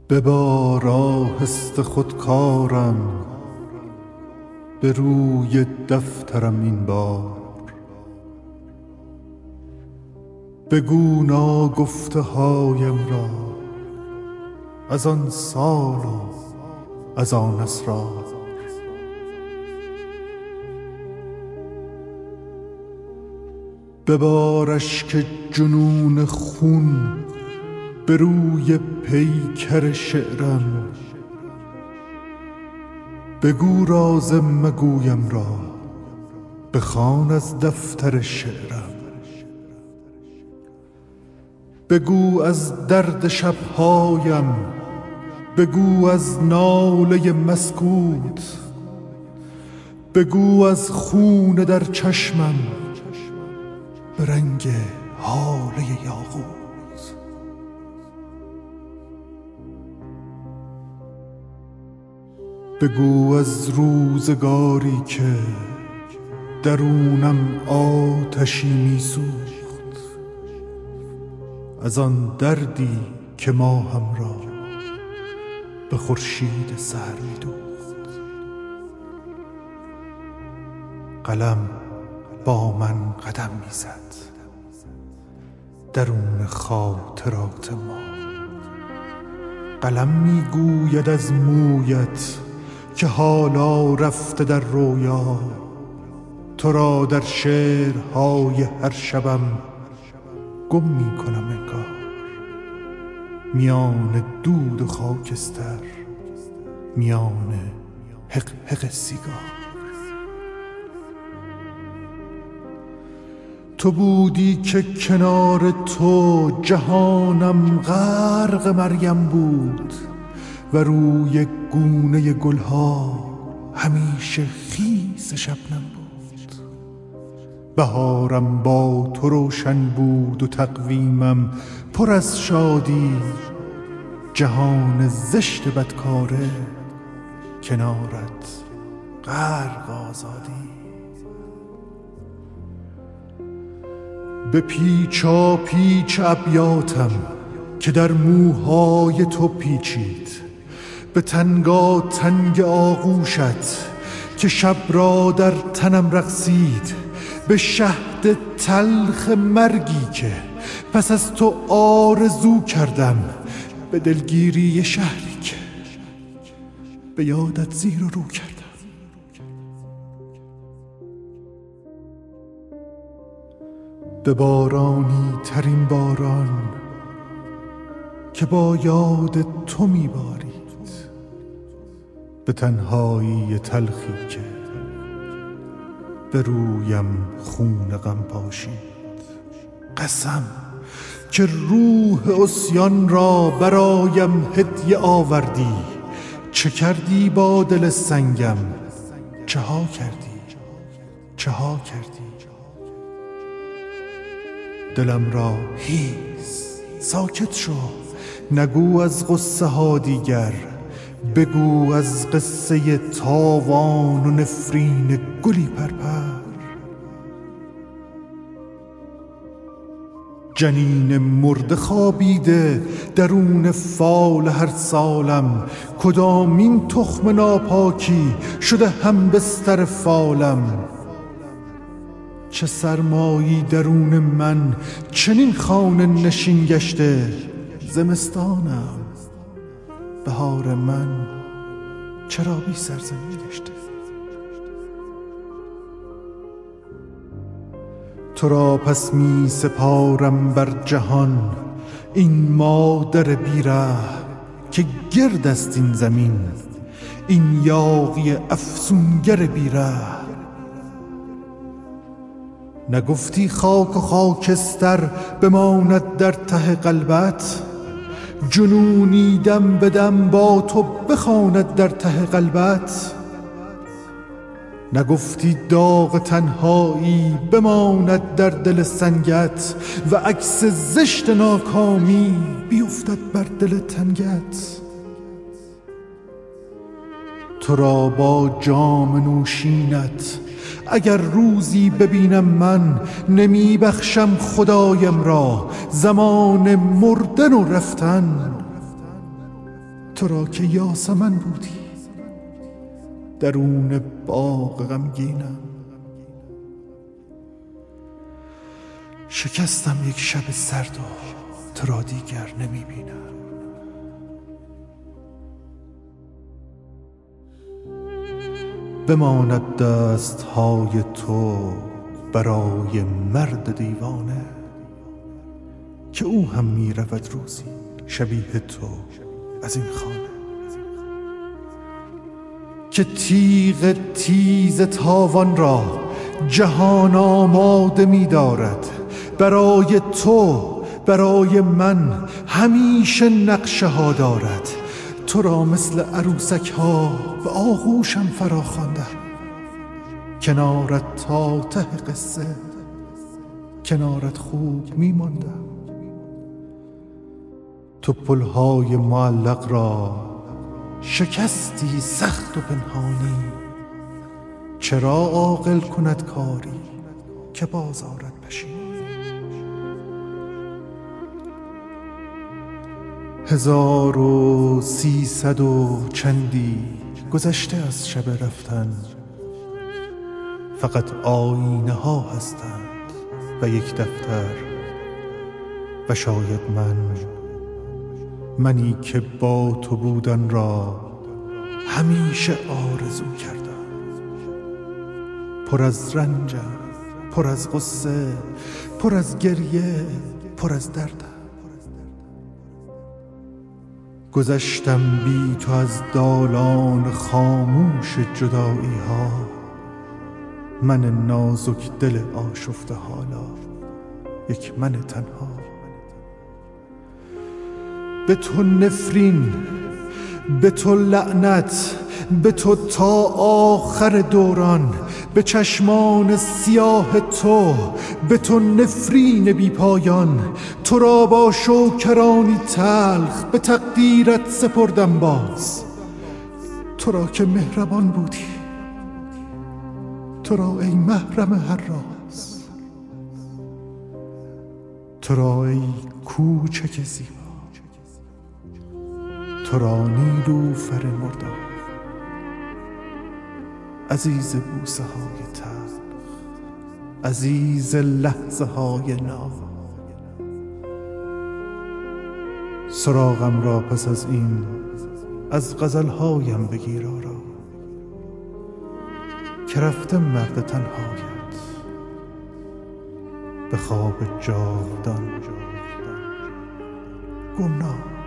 ببار آهسته خودکارم به روی دفترم این بار، بگو ناگفته هایم را از آن سال و از آن اسرار. ببار اشک جنون خون به روی پیکر شعرم، بگو راز مگویم را بخوان از دفتر شعرم. بگو از درد شبهایم، بگو از ناله مسکوت، بگو از خون در چشمم به رنگ هاله یاقوت. بگو از روزگاری که درونم آتشی میسوخت، از آن دردی که ماهم را به خورشید سحر میدوخت. قلم با من قدم میزد درون خاطرات ما، قلم میگوید از مویت که حالا رفته در رویا. تو را در شعرهای هر شبم گم میکنم انگار، میان دود و خاکستر، میان حق حق سیگار. تو بودی که کنار تو جهانم غرق مریم بود و روی گونه گلها همیشه خیس شبنم بود. بهارم با تو روشن بود و تقویمم پر از شادی، جهان زشت بدکاره کنارت غرق آزادی. به پیچا پیچ ابیاتم که در موهای تو پیچید، به تنگا تنگ آغوشت که شب را در تنم رقصید، به شهد تلخ مرگی که پس از تو آرزو کردم، به دلگیری شهری که به یادت زیر و رو کردم. به بارانی ترین باران که با یاد تو میبارید، به تنهایی تلخی که به رویم خون غم پاشید. قسم که روح عصیان را برایم هدیه آوردی، چه کردی با دل سنگم، چه ها کردی، چه ها کردی. دلم را هیس ساکت شو، نگو از قصه ها دیگر، بگو از قصه تاوان و نفرین گلی پرپر. جنین مرده خوابیده درون فال هر سالم، کدامین تخم ناپاکی شده هم بستر فالم. چه سرمایی درون من چنین خانه نشین گشته، زمستانم بهار من چرا بی سرزمین گشته. تو را پس می سپارم بر جهان این مادر بیره که گرد است این زمین، این یاغی افسونگر بیره. نگفتی خاک و خاکستر بماند در ته قلبت، جنونی دم به دم با تو بخواند در ته قلبت. نگفتی داغ تنهایی بماند در دل سنگت و عکس زشت ناکامی بیفتد بر دل تنگت. تو را با جام نوشینت اگر روزی ببینم من، نمی بخشم خدایم را زمان مردن و رفتن. تو را که یاسمن بودی، درون باغ غمگینم. شکستم یک شب سرد و تو را دیگر نمی بینم. بماند دستهای تو برای مرد دیوانه، که او هم می رود روزی شبیه تو از این خانه. که تیغ تیز تاوان را جهان آماده می دارد، برای تو برای من همیشه نقشه ها دارد. تو را مثل عروسک ها به آغوشم فرا خواندم، کنارت تا ته قصه کنارت خوب می ماندم. تو پلهای معلق را شکستی سخت و پنهانی، چرا عاقل کند کاری که باز آرد پشیمانی. 1300 و چندی گذشته از شب رفتن، فقط آینه ها هستند و یک دفتر، و شاید منی که با تو بودن را همیشه آرزو کردم. پر از رنجم، پر از غصه، پر از گریه، پر از دردم. گذشتم بی تو از دالان خاموش جدایی ها، من نازک دل آشفته حالا یک من تنها. به تو نفرین، به تو لعنت، به تو تا آخر دوران، به چشمان سیاه تو، به تو نفرین بی پایان. تو را با شوکرانی تلخ به تقدیرت سپردم باز، تو را که مهربان بودی، تو را ای محرم هر راز، تو را ای کوچک زیبا، تو را نیلوفر مردار، عزیز بوسه های تلخ، عزیز لحظه های ناز. سراغم را پس از این از غزلهایم بگیر آرا، که رفته مرد تنهایت به خواب جاودان گمنام.